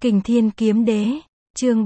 Kình Thiên Kiếm Đế, chương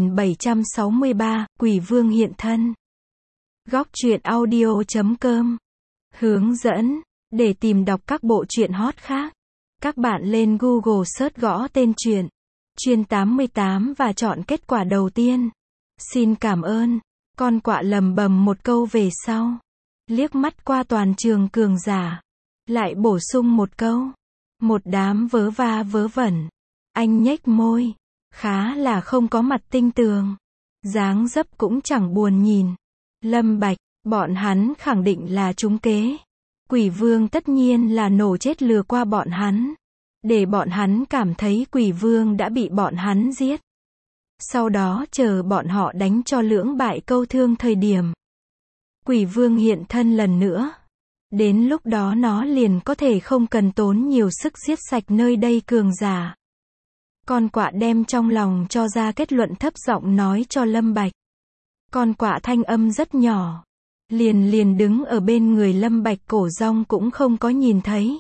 3763, Quỷ Vương hiện thân. Góc truyện audio.com. Hướng dẫn, để tìm đọc các bộ truyện hot khác, các bạn lên Google search gõ tên truyện Chuyên 88 và chọn kết quả đầu tiên. Xin cảm ơn. Con quạ lầm bầm một câu về sau, liếc mắt qua toàn trường cường giả, lại bổ sung một câu: một đám vớ va vớ vẩn. Anh nhếch môi, khá là không có mặt tinh tường, dáng dấp cũng chẳng buồn nhìn. Lâm Bạch, bọn hắn khẳng định là trúng kế. Quỷ Vương tất nhiên là nổ chết lừa qua bọn hắn, để bọn hắn cảm thấy Quỷ Vương đã bị bọn hắn giết. Sau đó chờ bọn họ đánh cho lưỡng bại câu thương thời điểm Quỷ Vương hiện thân lần nữa. Đến lúc đó nó liền có thể không cần tốn nhiều sức giết sạch nơi đây cường giả. Con quạ đem trong lòng cho ra kết luận, thấp giọng nói cho Lâm Bạch. Con quạ thanh âm rất nhỏ, liền đứng ở bên người Lâm Bạch, cổ rong cũng không có nhìn thấy.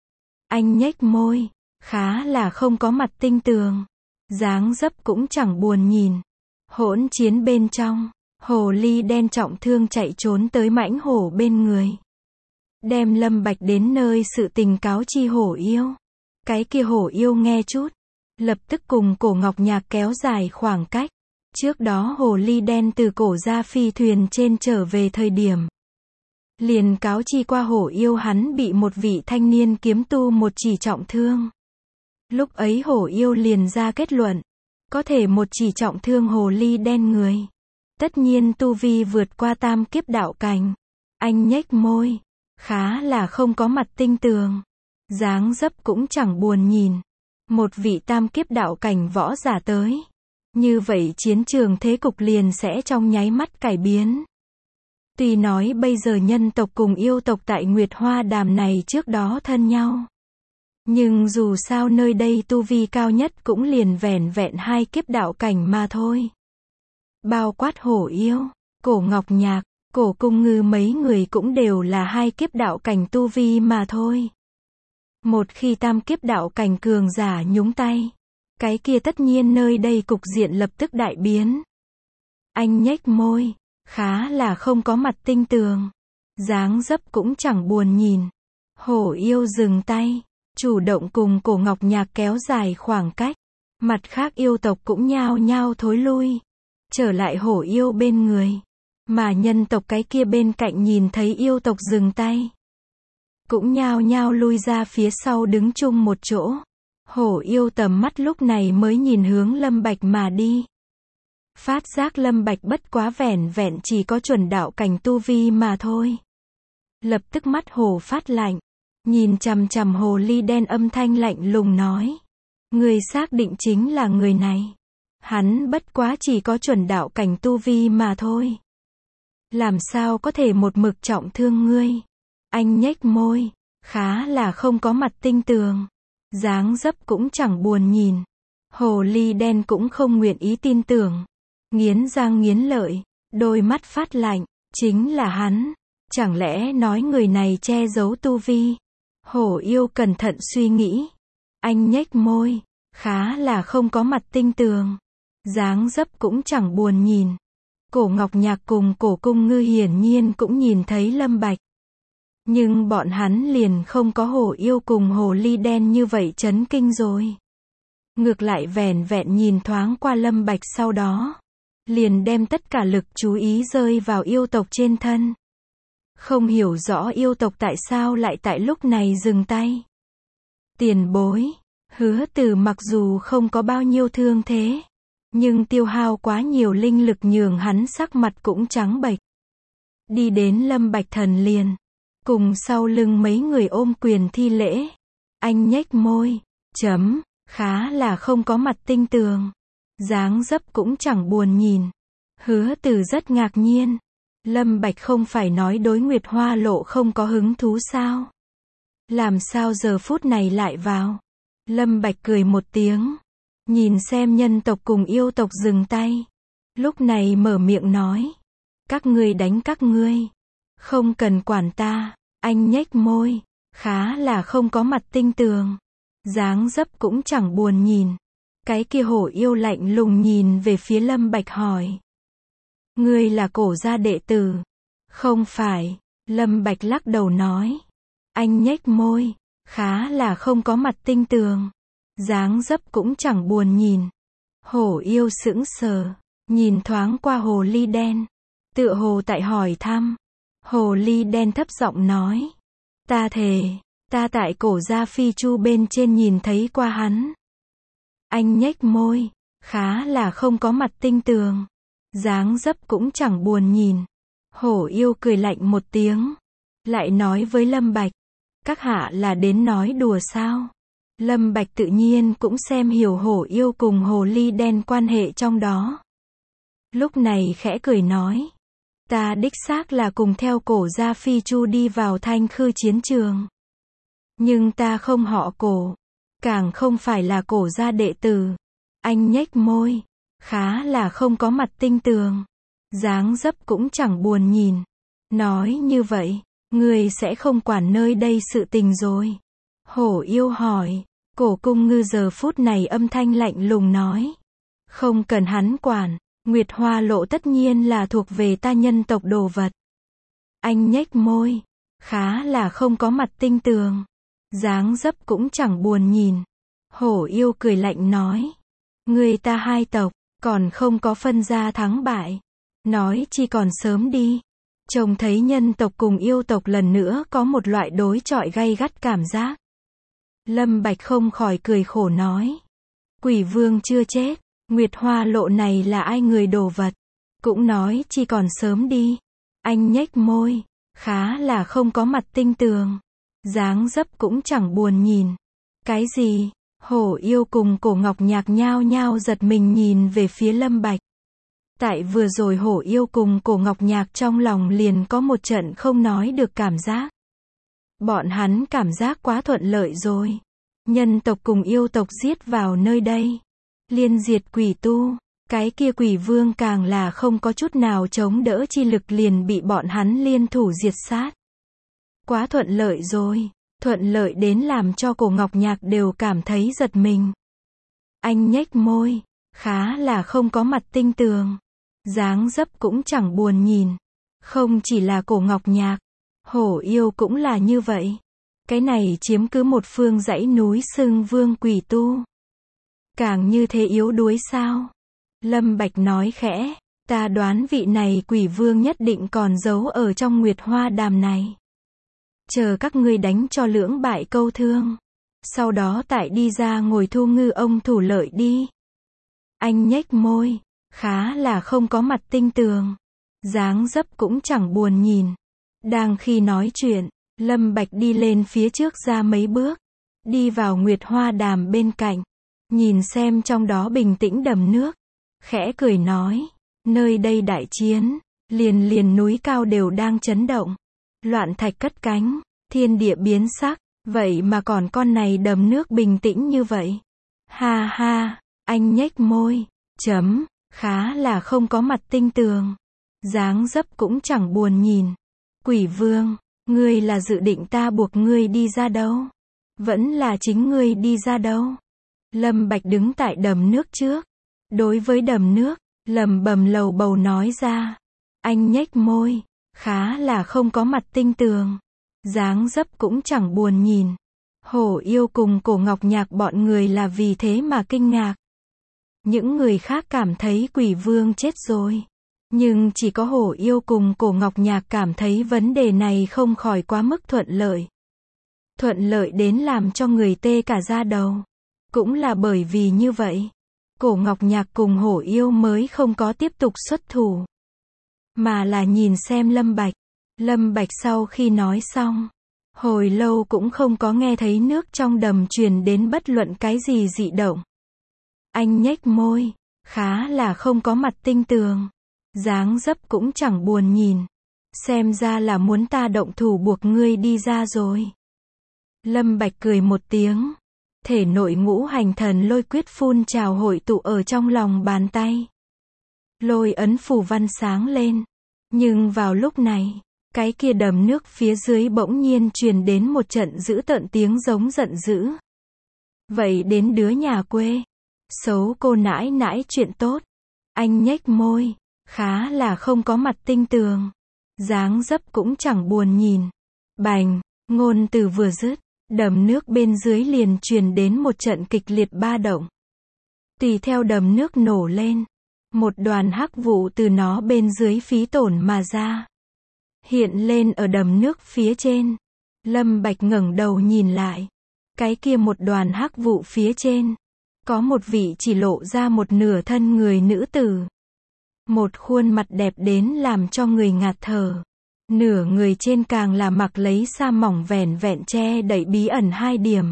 Anh nhếch môi, khá là không có mặt tinh tường, dáng dấp cũng chẳng buồn nhìn. Hỗn chiến bên trong, hồ ly đen trọng thương chạy trốn tới mãnh hổ bên người, đem Lâm Bạch đến nơi sự tình cáo chi hổ yêu. Cái kia hổ yêu nghe chút, lập tức cùng Cổ Ngọc Nhạc kéo dài khoảng cách. Trước đó hồ ly đen từ cổ ra phi thuyền trên trở về thời điểm, liền cáo chi qua hổ yêu hắn bị một vị thanh niên kiếm tu một chỉ trọng thương. Lúc ấy hổ yêu liền ra kết luận, có thể một chỉ trọng thương hồ ly đen người, tất nhiên tu vi vượt qua tam kiếp đạo cảnh. Anh nhếch môi, khá là không có mặt tinh tường, dáng dấp cũng chẳng buồn nhìn. Một vị tam kiếp đạo cảnh võ giả tới, như vậy chiến trường thế cục liền sẽ trong nháy mắt cải biến. Tuy nói bây giờ nhân tộc cùng yêu tộc tại Nguyệt Hoa Đàm này trước đó thân nhau, nhưng dù sao nơi đây tu vi cao nhất cũng liền vẻn vẹn hai kiếp đạo cảnh mà thôi. Bao quát hổ yêu, Cổ Ngọc Nhạc, Cổ Cung Ngư mấy người cũng đều là hai kiếp đạo cảnh tu vi mà thôi. Một khi tam kiếp đạo cảnh cường giả nhúng tay, cái kia tất nhiên nơi đây cục diện lập tức đại biến. Anh nhếch môi, khá là không có mặt tinh tường, dáng dấp cũng chẳng buồn nhìn. Hổ yêu dừng tay, chủ động cùng Cổ Ngọc Nhạc kéo dài khoảng cách. Mặt khác yêu tộc cũng nhao nhao thối lui, trở lại hổ yêu bên người. Mà nhân tộc cái kia bên cạnh nhìn thấy yêu tộc dừng tay, cũng nhao nhao lui ra phía sau đứng chung một chỗ. Hổ yêu tầm mắt lúc này mới nhìn hướng Lâm Bạch mà đi. Phát giác Lâm Bạch bất quá vẻn vẹn chỉ có chuẩn đạo cảnh tu vi mà thôi. Lập tức mắt hổ phát lạnh, nhìn chằm chằm hồ ly đen, âm thanh lạnh lùng nói: người xác định chính là người này? Hắn bất quá chỉ có chuẩn đạo cảnh tu vi mà thôi, làm sao có thể một mực trọng thương ngươi? Anh nhếch môi, khá là không có mặt tinh tường, dáng dấp cũng chẳng buồn nhìn. Hồ ly đen cũng không nguyện ý tin tưởng, nghiến răng nghiến lợi, đôi mắt phát lạnh. Chính là hắn, chẳng lẽ nói người này che giấu tu vi? Hổ yêu cẩn thận suy nghĩ, anh nhếch môi, khá là không có mặt tinh tường, dáng dấp cũng chẳng buồn nhìn. Cổ Ngọc Nhạc cùng Cổ Cung Ngư hiển nhiên cũng nhìn thấy Lâm Bạch, nhưng bọn hắn liền không có hổ yêu cùng hồ ly đen như vậy chấn kinh rồi. Ngược lại vẻn vẹn nhìn thoáng qua Lâm Bạch, sau đó liền đem tất cả lực chú ý rơi vào yêu tộc trên thân. Không hiểu rõ yêu tộc tại sao lại tại lúc này dừng tay. Tiền bối, Hứa Từ mặc dù không có bao nhiêu thương thế, nhưng tiêu hao quá nhiều linh lực nhường hắn sắc mặt cũng trắng bệch. Đi đến Lâm Bạch thần liền, cùng sau lưng mấy người ôm quyền thi lễ. Anh nhếch môi, khá là không có mặt tinh tường, dáng dấp cũng chẳng buồn nhìn. Hứa Từ rất ngạc nhiên, Lâm Bạch không phải nói đối Nguyệt Hoa Lộ không có hứng thú sao? Làm sao giờ phút này lại vào? Lâm Bạch cười một tiếng, nhìn xem nhân tộc cùng yêu tộc dừng tay, lúc này mở miệng nói: các ngươi đánh các ngươi, không cần quản ta. Anh nhếch môi, khá là không có mặt tinh tường, dáng dấp cũng chẳng buồn nhìn. Cái kia hổ yêu lạnh lùng nhìn về phía Lâm Bạch hỏi. Ngươi là Cổ gia đệ tử? Không phải, Lâm Bạch lắc đầu nói. Anh nhếch môi, khá là không có mặt tinh tường. Dáng dấp cũng chẳng buồn nhìn. Hổ yêu sững sờ, nhìn thoáng qua hồ ly đen. Tựa hồ tại hỏi thăm. Hồ ly đen thấp giọng nói. Ta thề, ta tại Cổ gia phi chu bên trên nhìn thấy qua hắn. Anh nhếch môi, khá là không có mặt tinh tường. Dáng dấp cũng chẳng buồn nhìn. Hổ yêu cười lạnh một tiếng. Lại nói với Lâm Bạch. Các hạ là đến nói đùa sao? Lâm Bạch tự nhiên cũng xem hiểu hổ yêu cùng hồ ly đen quan hệ trong đó. Lúc này khẽ cười nói. Ta đích xác là cùng theo Cổ gia phi chu đi vào Thanh Khư chiến trường. Nhưng ta không họ Cổ. Càng không phải là Cổ gia đệ tử. Anh nhếch môi. Khá là không có mặt tinh tường. Dáng dấp cũng chẳng buồn nhìn. Nói như vậy, ngươi sẽ không quản nơi đây sự tình rồi. Hổ yêu hỏi. Cổ cung ngư giờ phút này âm thanh lạnh lùng nói. Không cần hắn quản. Nguyệt Hoa lộ tất nhiên là thuộc về ta nhân tộc đồ vật. Anh nhếch môi. Khá là không có mặt tinh tường. Dáng dấp cũng chẳng buồn nhìn. Hổ yêu cười lạnh nói. Người ta hai tộc, còn không có phân ra thắng bại. Nói chi còn sớm đi. Trông thấy nhân tộc cùng yêu tộc lần nữa có một loại đối chọi gay gắt cảm giác. Lâm Bạch không khỏi cười khổ nói. Quỷ vương chưa chết. Nguyệt Hoa lộ này là ai người đồ vật. Cũng nói chi còn sớm đi. Anh nhếch môi. Khá là không có mặt tinh tường. Dáng dấp cũng chẳng buồn nhìn. Cái gì? Hổ yêu cùng Cổ Ngọc Nhạc nhao nhao giật mình nhìn về phía Lâm Bạch. Tại vừa rồi hổ yêu cùng Cổ Ngọc Nhạc trong lòng liền có một trận không nói được cảm giác. Bọn hắn cảm giác quá thuận lợi rồi. Nhân tộc cùng yêu tộc giết vào nơi đây. Liên diệt quỷ tu. Cái kia quỷ vương càng là không có chút nào chống đỡ chi lực liền bị bọn hắn liên thủ diệt sát. Quá thuận lợi rồi. Thuận lợi đến làm cho Cổ Ngọc Nhạc đều cảm thấy giật mình. Anh nhếch môi. Khá là không có mặt tinh tường. Dáng dấp cũng chẳng buồn nhìn. Không chỉ là Cổ Ngọc Nhạc. Hổ yêu cũng là như vậy. Cái này chiếm cứ một phương dãy núi xưng vương quỷ tu. Càng như thế yếu đuối sao? Lâm Bạch nói khẽ. Ta đoán vị này quỷ vương nhất định còn giấu ở trong Nguyệt Hoa đàm này. Chờ các ngươi đánh cho lưỡng bại câu thương. Sau đó tại đi ra ngồi thu ngư ông thủ lợi đi. Anh nhếch môi. Khá là không có mặt tinh tường. Dáng dấp cũng chẳng buồn nhìn. Đang khi nói chuyện, Lâm Bạch đi lên phía trước ra mấy bước. Đi vào Nguyệt Hoa đàm bên cạnh. Nhìn xem trong đó bình tĩnh đầm nước. Khẽ cười nói. Nơi đây đại chiến. Liền núi cao đều đang chấn động. Loạn thạch cất cánh. Thiên địa biến sắc. Vậy mà còn con này đầm nước bình tĩnh như vậy. Ha ha. Anh nhếch môi. Chấm. Khá là không có mặt tinh tường. Dáng dấp cũng chẳng buồn nhìn. Quỷ vương. Ngươi là dự định ta buộc ngươi đi ra đâu? Vẫn là chính ngươi đi ra đâu? Lâm Bạch đứng tại đầm nước trước. Đối với đầm nước, lẩm bẩm lầu bầu nói ra. Anh nhếch môi. Khá là không có mặt tinh tường. Dáng dấp cũng chẳng buồn nhìn. Hổ yêu cùng Cổ Ngọc Nhạc bọn người là vì thế mà kinh ngạc. Những người khác cảm thấy quỷ vương chết rồi. Nhưng chỉ có hổ yêu cùng Cổ Ngọc Nhạc cảm thấy vấn đề này không khỏi quá mức thuận lợi. Thuận lợi đến làm cho người tê cả da đầu. Cũng là bởi vì như vậy. Cổ Ngọc Nhạc cùng hổ yêu mới không có tiếp tục xuất thủ. Mà là nhìn xem Lâm Bạch. Lâm Bạch sau khi nói xong. Hồi lâu cũng không có nghe thấy nước trong đầm truyền đến bất luận cái gì dị động. Anh nhếch môi. Khá là không có mặt tinh tường. Dáng dấp cũng chẳng buồn nhìn. Xem ra là muốn ta động thủ buộc ngươi đi ra rồi. Lâm Bạch cười một tiếng. Thể nội ngũ hành thần lôi quyết phun trào hội tụ ở trong lòng bàn tay. Lôi ấn phù văn sáng lên. Nhưng vào lúc này, cái kia đầm nước phía dưới bỗng nhiên truyền đến một trận dữ tợn tiếng giống giận dữ. Vậy đến đứa nhà quê. Xấu cô nãi nãi chuyện tốt. Anh nhếch môi, khá là không có mặt tinh tường. Dáng dấp cũng chẳng buồn nhìn. Bành, ngôn từ vừa dứt, đầm nước bên dưới liền truyền đến một trận kịch liệt ba động. Tùy theo đầm nước nổ lên, một đoàn hắc vụ từ nó bên dưới phí tổn mà ra. Hiện lên ở đầm nước phía trên. Lâm Bạch ngẩng đầu nhìn lại. Cái kia một đoàn hắc vụ phía trên. Có một vị chỉ lộ ra một nửa thân người nữ tử. Một khuôn mặt đẹp đến làm cho người ngạt thở. Nửa người trên càng là mặc lấy sa mỏng vẻn vẹn che đậy bí ẩn 2 điểm.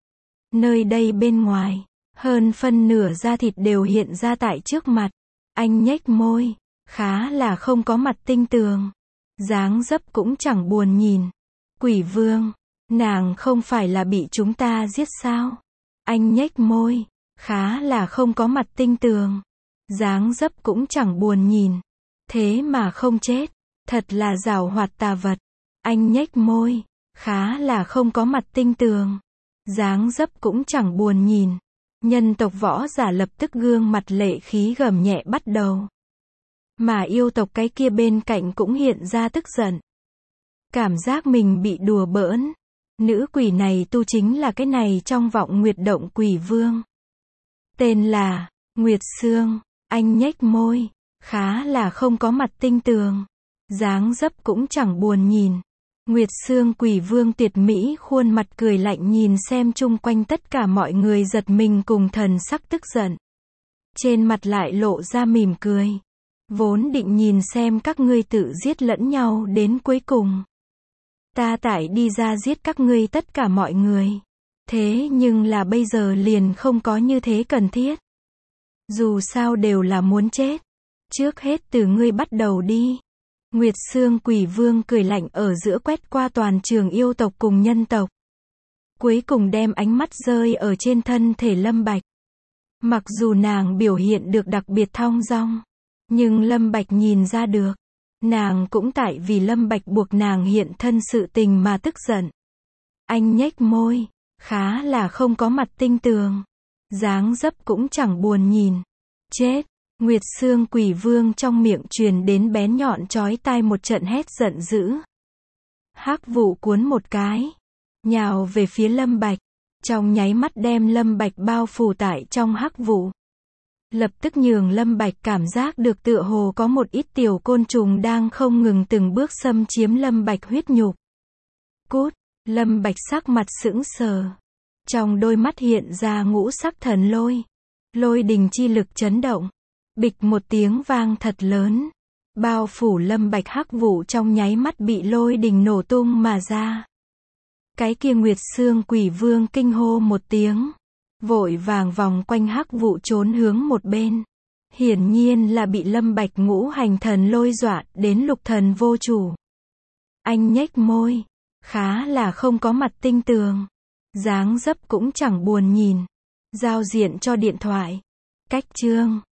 Nơi đây bên ngoài, hơn phân nửa da thịt đều hiện ra tại trước mặt. Anh nhếch môi, khá là không có mặt tinh tường. Dáng dấp cũng chẳng buồn nhìn. Quỷ vương, nàng không phải là bị chúng ta giết sao? Anh nhếch môi, khá là không có mặt tinh tường. Dáng dấp cũng chẳng buồn nhìn. Thế mà không chết, thật là giảo hoạt tà vật. Anh nhếch môi, khá là không có mặt tinh tường. Dáng dấp cũng chẳng buồn nhìn. Nhân tộc võ giả lập tức gương mặt lệ khí gầm nhẹ bắt đầu. Mà yêu tộc cái kia bên cạnh cũng hiện ra tức giận. Cảm giác mình bị đùa bỡn. Nữ quỷ này tu chính là cái này trong vọng nguyệt động quỷ vương. Tên là Nguyệt Sương. Anh nhếch môi, khá là không có mặt tinh tường. Dáng dấp cũng chẳng buồn nhìn. Nguyệt Sương quỷ vương tuyệt mỹ khuôn mặt cười lạnh nhìn xem chung quanh tất cả mọi người giật mình cùng thần sắc tức giận. Trên mặt lại lộ ra mỉm cười. Vốn định nhìn xem các ngươi tự giết lẫn nhau đến cuối cùng. Ta tải đi ra giết các ngươi tất cả mọi người. Thế nhưng là bây giờ liền không có như thế cần thiết. Dù sao đều là muốn chết. Trước hết từ ngươi bắt đầu đi. Nguyệt Sương quỷ vương cười lạnh ở giữa quét qua toàn trường yêu tộc cùng nhân tộc. Cuối cùng đem ánh mắt rơi ở trên thân thể Lâm Bạch. Mặc dù nàng biểu hiện được đặc biệt thong dong, nhưng Lâm Bạch nhìn ra được. Nàng cũng tại vì Lâm Bạch buộc nàng hiện thân sự tình mà tức giận. Anh nhếch môi, khá là không có mặt tinh tường. Dáng dấp cũng chẳng buồn nhìn. Chết! Nguyệt Sương quỷ vương trong miệng truyền đến bén nhọn chói tai một trận hét giận dữ. Hắc vụ cuốn một cái, nhào về phía Lâm Bạch, trong nháy mắt đem Lâm Bạch bao phủ tại trong hắc vụ. Lập tức nhường Lâm Bạch cảm giác được tựa hồ có một ít tiểu côn trùng đang không ngừng từng bước xâm chiếm Lâm Bạch huyết nhục. Cút! Lâm Bạch sắc mặt sững sờ. Trong đôi mắt hiện ra ngũ sắc thần lôi. Lôi đình chi lực chấn động. Bịch một tiếng vang thật lớn. Bao phủ Lâm Bạch hắc vụ trong nháy mắt bị lôi đình nổ tung mà ra. Cái kia Nguyệt Sương quỷ vương kinh hô một tiếng. Vội vàng vòng quanh hắc vụ trốn hướng một bên. Hiển nhiên là bị Lâm Bạch ngũ hành thần lôi dọa đến lục thần vô chủ. Anh nhếch môi. Khá là không có mặt tinh tường. Dáng dấp cũng chẳng buồn nhìn. Giao diện cho điện thoại. Cách chương